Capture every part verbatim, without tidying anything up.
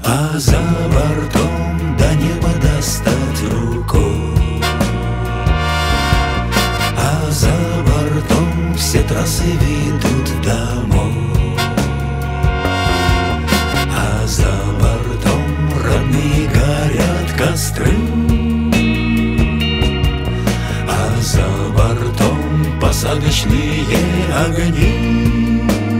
а за бортом до неба достать рукой. А за бортом все трассы ведут домой. А за бортом родные горят костры. А за бортом посадочные огни.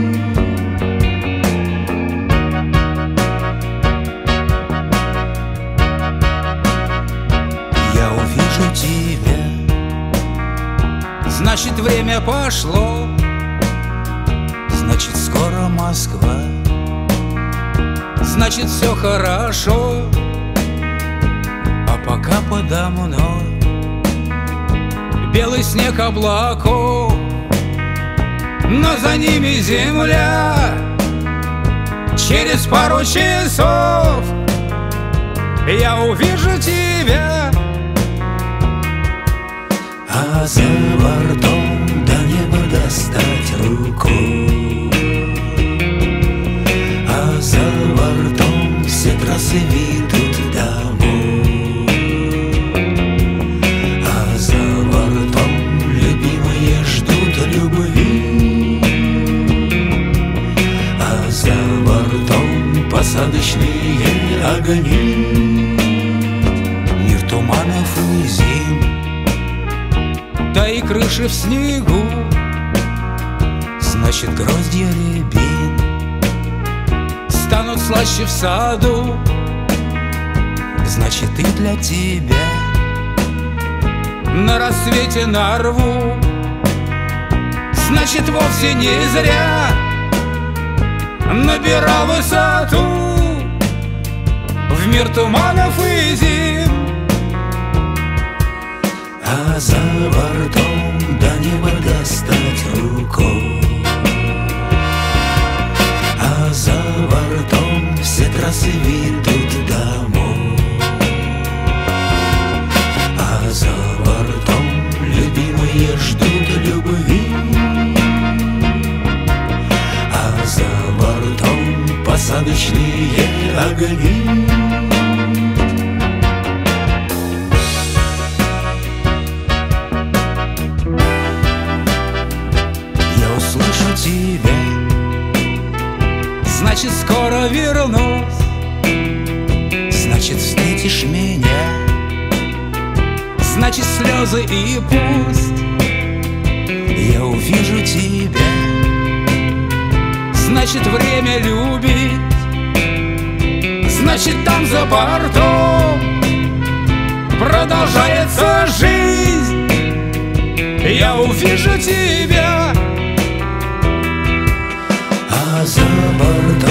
Я увижу тебя, значит, время пошло, значит, скоро Москва, значит, все хорошо. А пока подо мной белый снег облаков, но за ними земля. Через пару часов я увижу тебя. А за бортом до неба достать рукой. А за бортом все трассы ведут домой. А за бортом любимые ждут любви. А за бортом посадочные огни. Мир туманов и зим, да и крыши в снегу. Значит, гроздья рябин станут слаще в саду. Значит, и для тебя на рассвете нарву. Значит, вовсе не зря набирал высоту в мир туманов и зим. А за бортом до неба достать рукой. А за бортом все трассы ведут домой. А за бортом любимые ждут любви. А за бортом посадочные огни. Слышу тебя, значит, скоро вернусь. Значит, встретишь меня. Значит, слезы и пусть я увижу тебя. Значит, время любить. Значит, там за бортом продолжается жизнь. Я увижу тебя. А за бортом